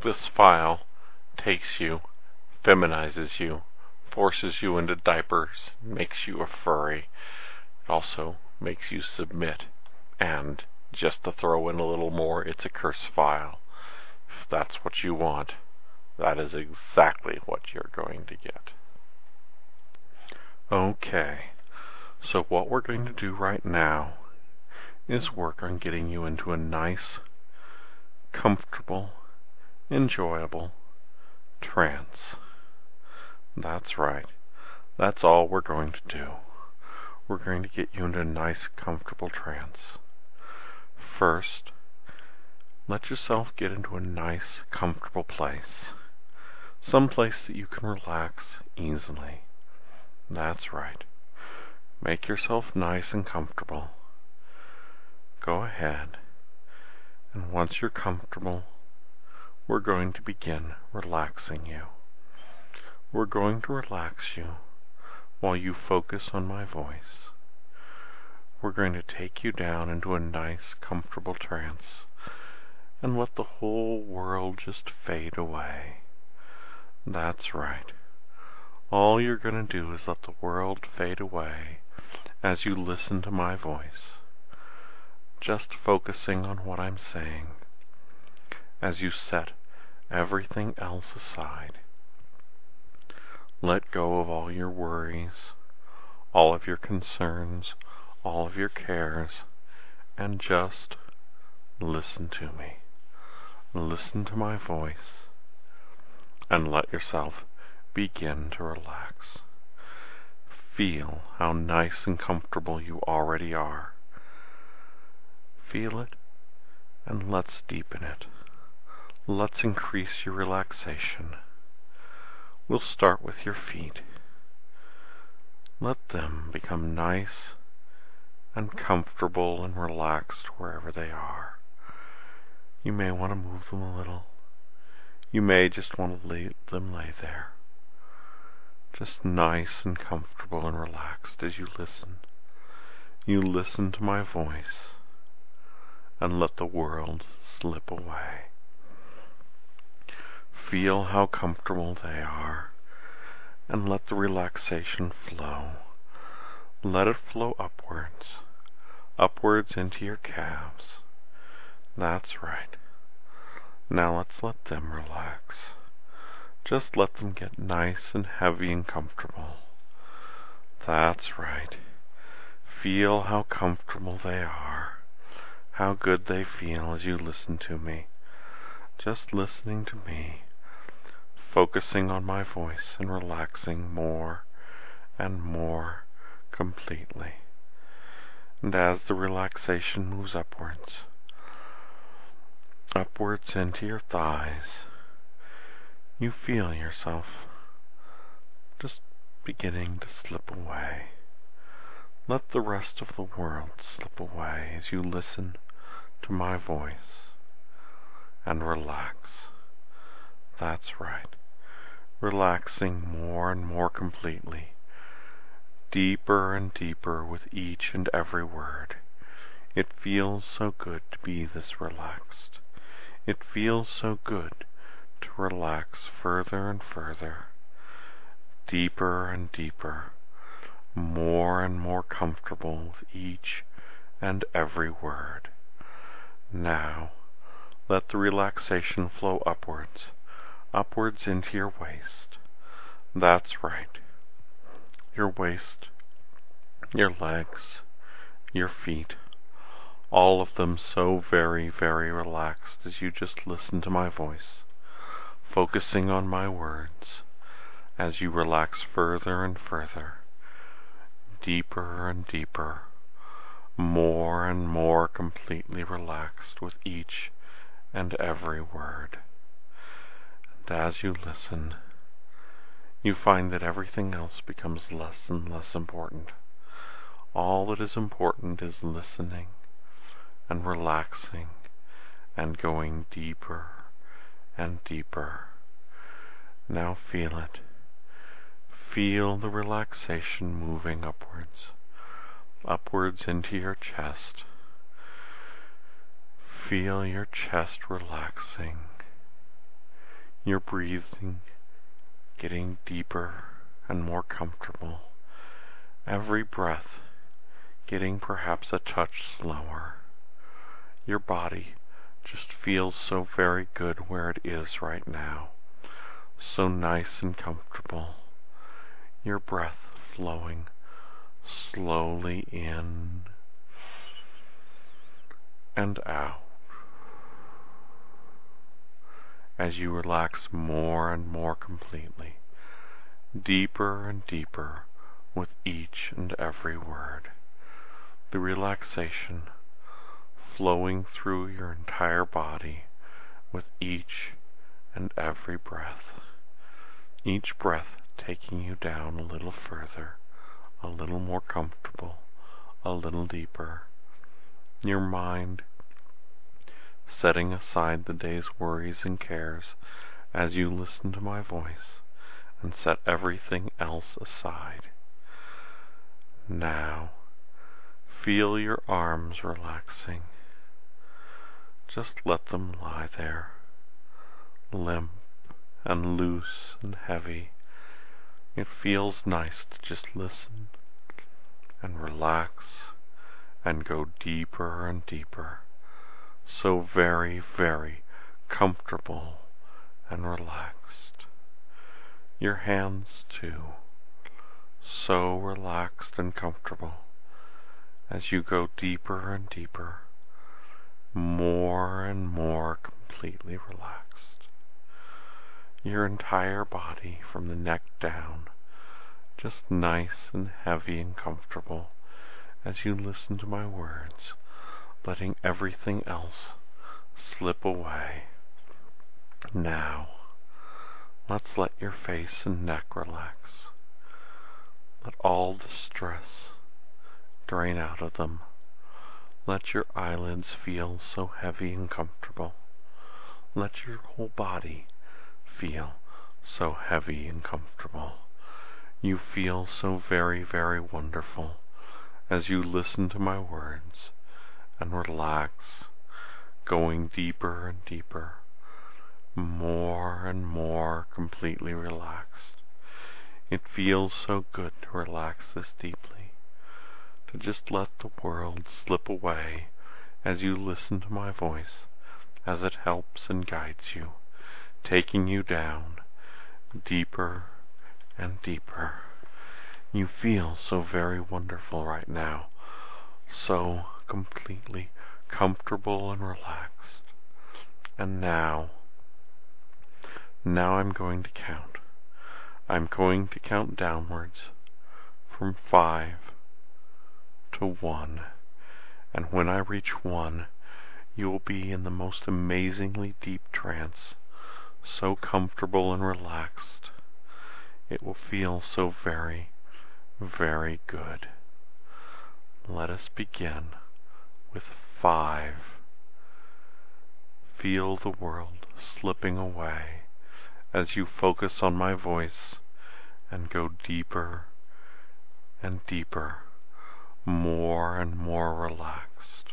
This file takes you, feminizes you, forces you into diapers, makes you a furry. It also makes you submit. And, just to throw in a little more, it's a curse file. If that's what you want, that is exactly what you're going to get. Okay, so what we're going to do right now is work on getting you into a nice, comfortable, enjoyable trance. That's right. That's all we're going to do. We're going to get you into a nice, comfortable trance. First, let yourself get into a nice, comfortable place. Some place that you can relax easily. That's right. Make yourself nice and comfortable. Go ahead, and once you're comfortable, we're going to begin relaxing you. We're going to relax you while you focus on my voice. We're going to take you down into a nice, comfortable trance and let the whole world just fade away. That's right. All you're going to do is let the world fade away as you listen to my voice, just focusing on what I'm saying, as you set everything else aside. Let go of all your worries, all of your concerns, all of your cares, and just listen to me. Listen to my voice, and let yourself begin to relax. Feel how nice and comfortable you already are. Feel it, and let's deepen it. Let's increase your relaxation. We'll start with your feet. Let them become nice and comfortable and relaxed wherever they are. You may want to move them a little. You may just want to let them lay there. Just nice and comfortable and relaxed as you listen. You listen to my voice and let the world slip away. Feel how comfortable they are and let the relaxation flow. Let it flow upwards into your calves. That's right. Now let's let them relax. Just let them get nice and heavy and comfortable. That's right. Feel how comfortable they are, how good they feel as you listen to me. Just listening to me, focusing on my voice and relaxing more and more completely. And as the relaxation moves upwards into your thighs, you feel yourself just beginning to slip away. Let the rest of the world slip away as you listen to my voice and relax. That's right. Relaxing more and more completely, deeper and deeper with each and every word. It feels so good to be this relaxed. It feels so good to relax further and further, deeper and deeper, more and more comfortable with each and every word. Now, let the relaxation flow upwards into your waist. That's right. Your waist, your legs, your feet, all of them so very, very relaxed as you just listen to my voice, focusing on my words as you relax further and further, deeper and deeper, more and more completely relaxed with each and every word. And as you listen, you find that everything else becomes less and less important. All that is important is listening and relaxing and going deeper and deeper. Now feel it. Feel the relaxation moving upwards into your chest. Feel your chest relaxing Your breathing getting deeper and more comfortable. Every breath getting perhaps a touch slower. Your body just feels so very good where it is right now. So nice and comfortable. Your breath flowing slowly in and out as you relax more and more completely, deeper and deeper with each and every word. The relaxation flowing through your entire body with each and every breath. Each breath taking you down a little further, a little more comfortable, a little deeper. Your mind setting aside the day's worries and cares as you listen to my voice and set everything else aside. Now, feel your arms relaxing. Just let them lie there, limp and loose and heavy. It feels nice to just listen and relax and go deeper and deeper. So very, very comfortable and relaxed. Your hands too, so relaxed and comfortable as you go deeper and deeper, more and more completely relaxed. Your entire body from the neck down, just nice and heavy and comfortable as you listen to my words, letting everything else slip away. Now, let's let your face and neck relax. Let all the stress drain out of them. Let your eyelids feel so heavy and comfortable. Let your whole body feel so heavy and comfortable. You feel so very, very wonderful as you listen to my words and relax, going deeper and deeper, more and more completely relaxed. It feels so good to relax this deeply, to just let the world slip away as you listen to my voice, as it helps and guides you, taking you down deeper and deeper. You feel so very wonderful right now, so completely comfortable and relaxed. And now I'm going to count. I'm going to count downwards from 5 to 1. And when I reach 1, you will be in the most amazingly deep trance, so comfortable and relaxed. It will feel so very, very good. Let us begin with 5. Feel the world slipping away as you focus on my voice and go deeper and deeper, more and more relaxed.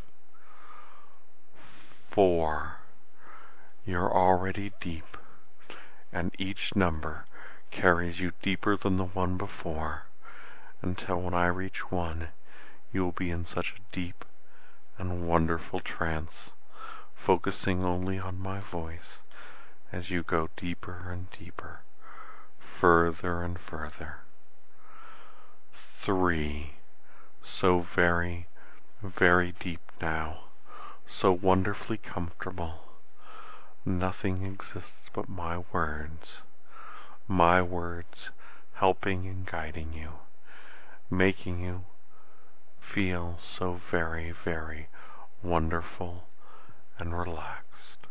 4. You're already deep, and each number carries you deeper than the one before, until when I reach 1, you will be in such a deep and wonderful trance, focusing only on my voice as you go deeper and deeper, further and further. 3. So very, very deep now, so wonderfully comfortable. Nothing exists but my words helping and guiding you, making you feel so very, very wonderful and relaxed.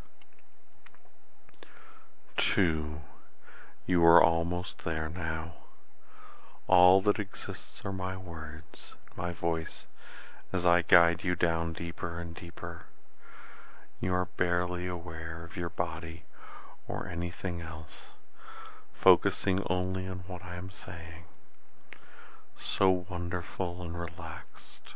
2. You are almost there now. All that exists are my words, my voice, as I guide you down deeper and deeper. You are barely aware of your body or anything else, focusing only on what I am saying. So wonderful and relaxed.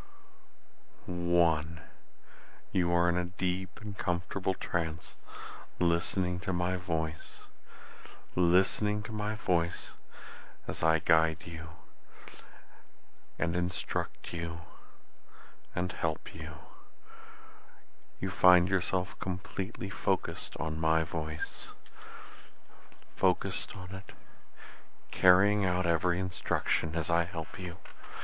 1. You are in a deep and comfortable trance, listening to my voice, listening to my voice as I guide you and instruct you and help you. You find yourself completely focused on my voice, focused on it, carrying out every instruction as I help you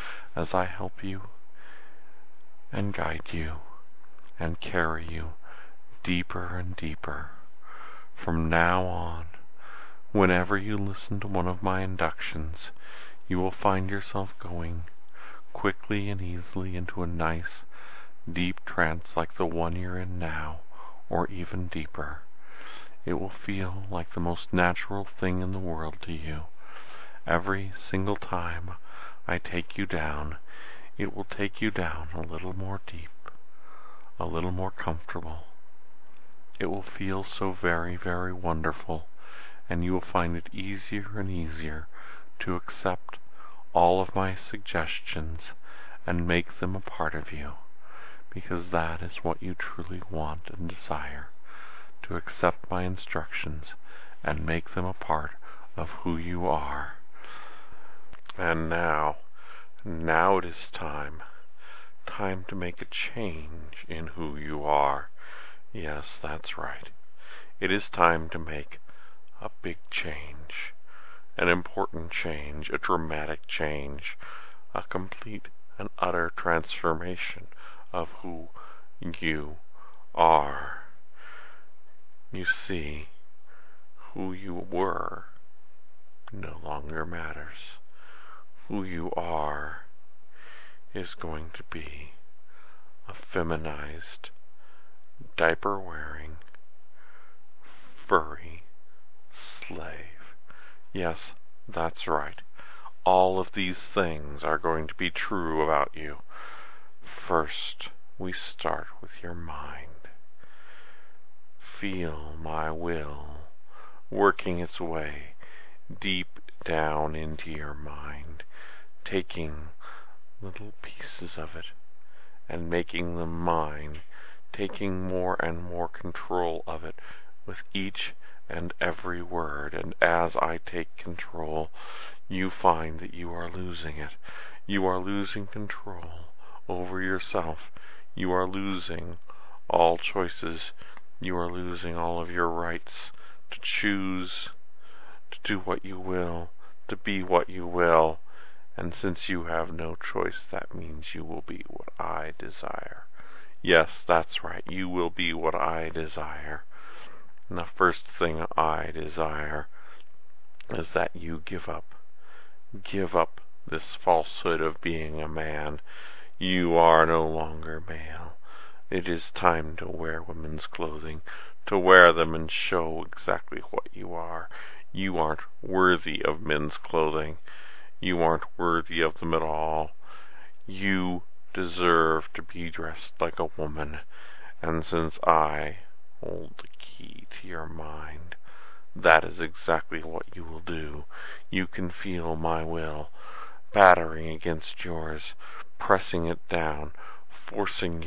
and guide you and carry you deeper and deeper. From now on, whenever you listen to one of my inductions, you will find yourself going quickly and easily into a nice, deep trance like the one you're in now, or even deeper. It will feel like the most natural thing in the world to you. Every single time I take you down, it will take you down a little more deep, a little more comfortable. It will feel so very, very wonderful, and you will find it easier and easier to accept all of my suggestions and make them a part of you, because that is what you truly want and desire, to accept my instructions and make them a part of who you are. And now it is time to make a change in who you are. Yes, that's right. It is time to make a big change, an important change, a dramatic change, a complete and utter transformation of who you are. You see, who you were no longer matters. Who you are is going to be a feminized, diaper-wearing, furry slave. Yes, that's right. All of these things are going to be true about you. First, we start with your mind. Feel my will working its way deep down into your mind, taking little pieces of it and making them mine, taking more and more control of it with each and every word. And as I take control, you find that you are losing it. You are losing control over yourself. You are losing all choices. You are losing all of your rights to choose, to do what you will, to be what you will. And since you have no choice, that means you will be what I desire. Yes, that's right. You will be what I desire. And the first thing I desire is that you give up. Give up this falsehood of being a man. You are no longer male. It is time to wear women's clothing, to wear them and show exactly what you are. You aren't worthy of men's clothing. You aren't worthy of them at all. You deserve to be dressed like a woman, and since I hold the key to your mind, that is exactly what you will do. You can feel my will battering against yours, pressing it down, forcing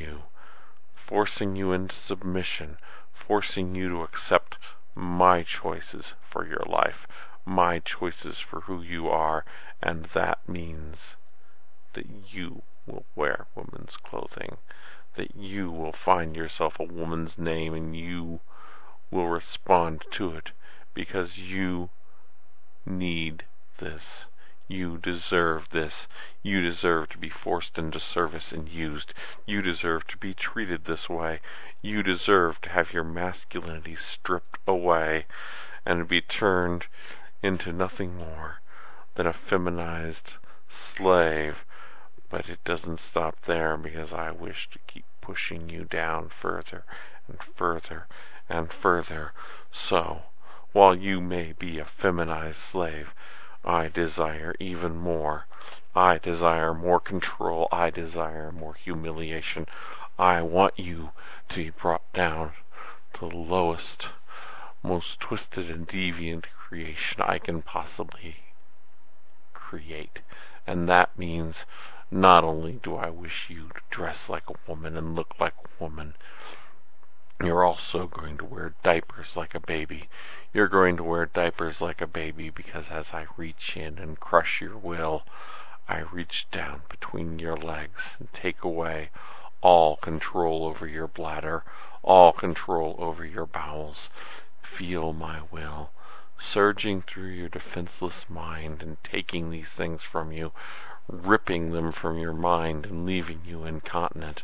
you into submission, forcing you to accept my choices for your life, my choices for who you are, and that means that you will wear women's clothing, that you will find yourself a woman's name and you will respond to it, because you need this. You deserve this. You deserve to be forced into service and used. You deserve to be treated this way. You deserve to have your masculinity stripped away and be turned into nothing more than a feminized slave. But it doesn't stop there, because I wish to keep pushing you down further and further and further. So, while you may be a feminized slave, I desire even more. I desire more control. I desire more humiliation. I want you to be brought down to the lowest, most twisted and deviant creation I can possibly create. And that means not only do I wish you to dress like a woman and look like a woman, You're also going to wear diapers like a baby. You're going to wear diapers like a baby because as I reach in and crush your will, I reach down between your legs and take away all control over your bladder, all control over your bowels. Feel my will surging through your defenseless mind and taking these things from you, ripping them from your mind and leaving you incontinent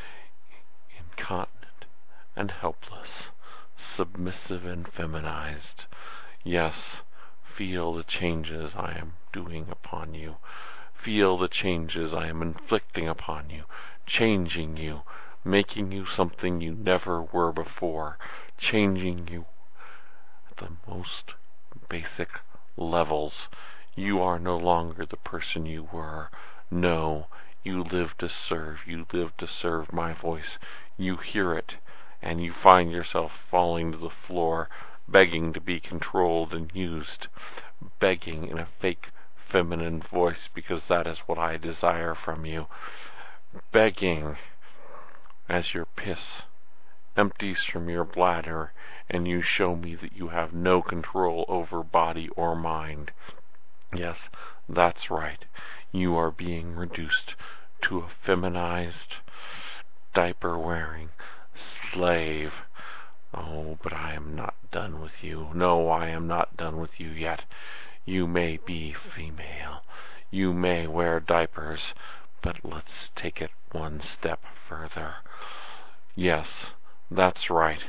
and helpless, submissive and feminized. Yes, feel the changes I am doing upon you. Feel the changes I am inflicting upon you, changing you, making you something you never were before, changing you at the most basic levels. You are no longer the person you were. No, you live to serve. You live to serve my voice. You hear it, and you find yourself falling to the floor, begging to be controlled and used, begging in a fake feminine voice because that is what I desire from you, begging as your piss empties from your bladder and you show me that you have no control over body or mind. Yes, that's right. You are being reduced to a feminized, diaper-wearing slave. Oh, but I am not done with you. No, I am not done with you yet. You may be female. You may wear diapers, but let's take it one step further. Yes, that's right.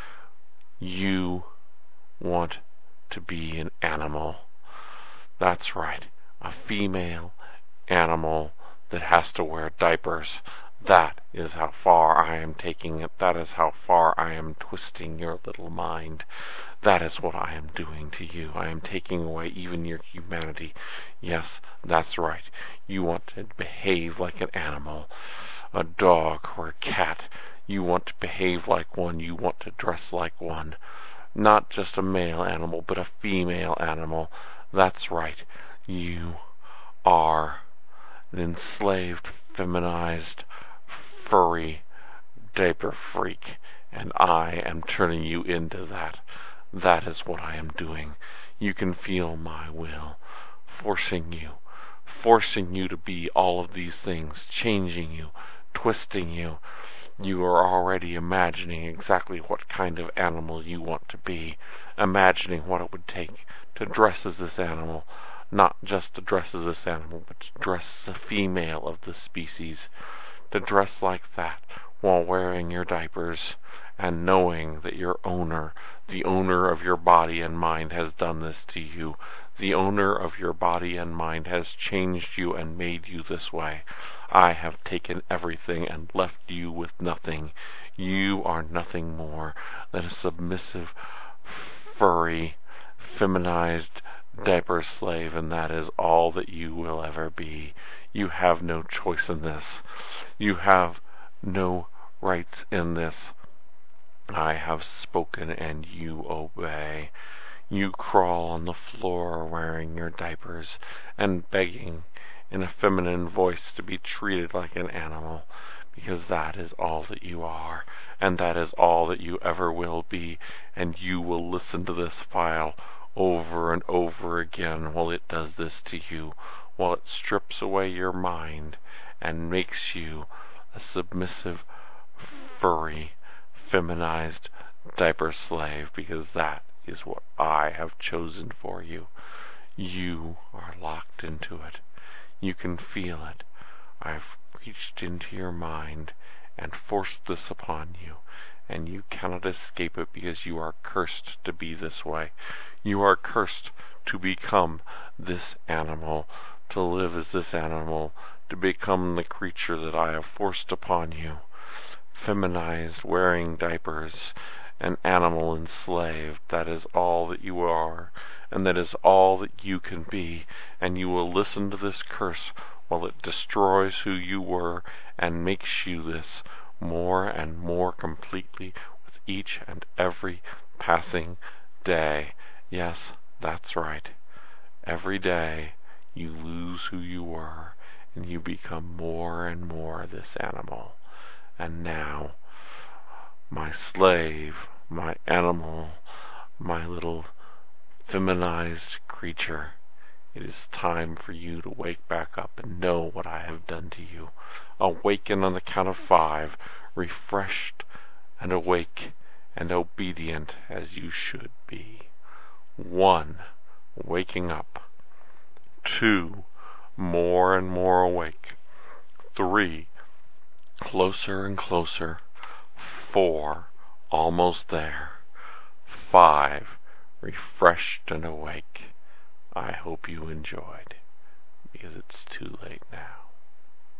You want to be an animal. That's right. A female animal that has to wear diapers. That is how far I am taking it. That is how far I am twisting your little mind. That is what I am doing to you. I am taking away even your humanity. Yes, that's right. You want to behave like an animal, a dog or a cat. You want to behave like one. You want to dress like one. Not just a male animal, but a female animal. That's right. You are an enslaved, feminized, furry diaper freak, and I am turning you into that. That is what I am doing. You can feel my will forcing you to be all of these things, changing you, twisting you. You are already imagining exactly what kind of animal you want to be, imagining what it would take to dress as this animal, not just to dress as this animal, but to dress as a female of the species, to dress like that while wearing your diapers and knowing that your owner, the owner of your body and mind, has done this to you. The owner of your body and mind has changed you and made you this way. I have taken everything and left you with nothing. You are nothing more than a submissive, furry, feminized diaper slave, and that is all that you will ever be. You have no choice in this. You have no rights in this. I have spoken and you obey. You crawl on the floor wearing your diapers and begging in a feminine voice to be treated like an animal, because that is all that you are, and that is all that you ever will be, and you will listen to this file over and over again while it does this to you, while it strips away your mind and makes you a submissive, furry, feminized diaper slave, because that is what I have chosen for you. You are locked into it. You can feel it. I've reached into your mind and forced this upon you, and you cannot escape it because you are cursed to be this way. You are cursed to become this animal, to live as this animal, to become the creature that I have forced upon you. Feminized, wearing diapers, an animal enslaved. That is all that you are, and that is all that you can be, and you will listen to this curse while it destroys who you were and makes you this more and more completely with each and every passing day. Yes, that's right. Every day you lose who you were, and you become more and more this animal. And now, my slave, my animal, my little feminized creature. It is time for you to wake back up and know what I have done to you. Awaken on the count of 5, refreshed and awake and obedient as you should be. 1, waking up. 2, more and more awake. 3, closer and closer. 4, almost there. 5, refreshed and awake. I hope you enjoyed, because it's too late now.